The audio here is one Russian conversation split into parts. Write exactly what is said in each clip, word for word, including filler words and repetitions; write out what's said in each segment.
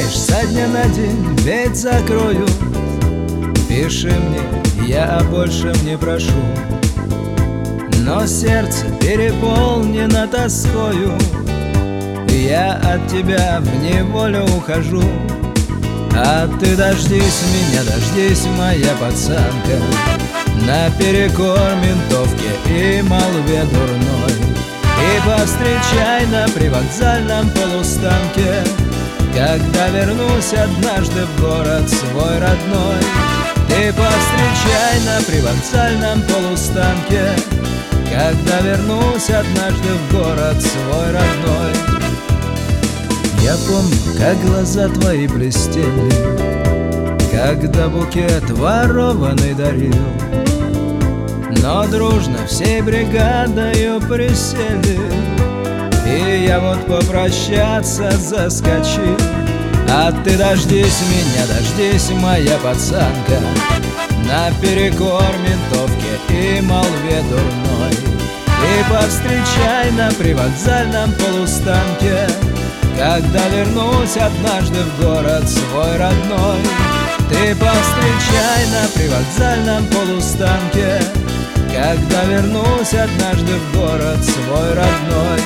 знаешь, со дня на день ведь закрою. Пиши мне, я о большем не прошу, но сердце переполнено тоскою. Я от тебя в неволю ухожу, а ты дождись меня, дождись, моя пацанка, наперекор ментовке и молве дурной. И повстречай на привокзальном полустанке, когда вернусь однажды в город свой родной. Ты повстречай на привокзальном полустанке, когда вернусь однажды в город свой родной. Я помню, как глаза твои блестели, когда букет ворованный дарил, но дружно всей бригадою присели. И я вот попрощаться заскочил, а ты дождись меня, дождись, моя пацанка, наперекор ментовке и молве дурной. И повстречай на привокзальном полустанке, когда вернусь однажды в город свой родной. Ты повстречай на привокзальном полустанке, когда вернусь однажды в город свой родной.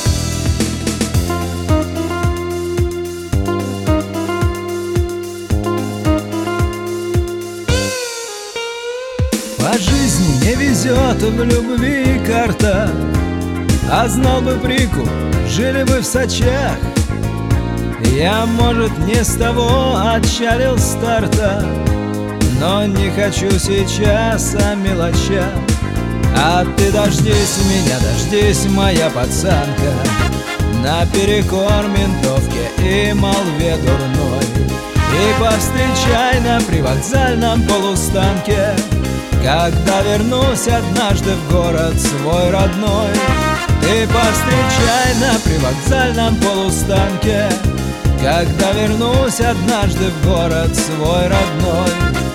По жизни не везет в любви карта, а знал бы прикуп, жили бы в Сочах. Я, может, не с того отчалил старта, но не хочу сейчас о мелочах. А ты дождись меня, дождись, моя пацанка, наперекор ментовке и молве дурной. И повстречай на привокзальном полустанке, когда вернусь однажды в город свой родной. Ты повстречай на привокзальном полустанке, когда вернусь однажды в город свой родной.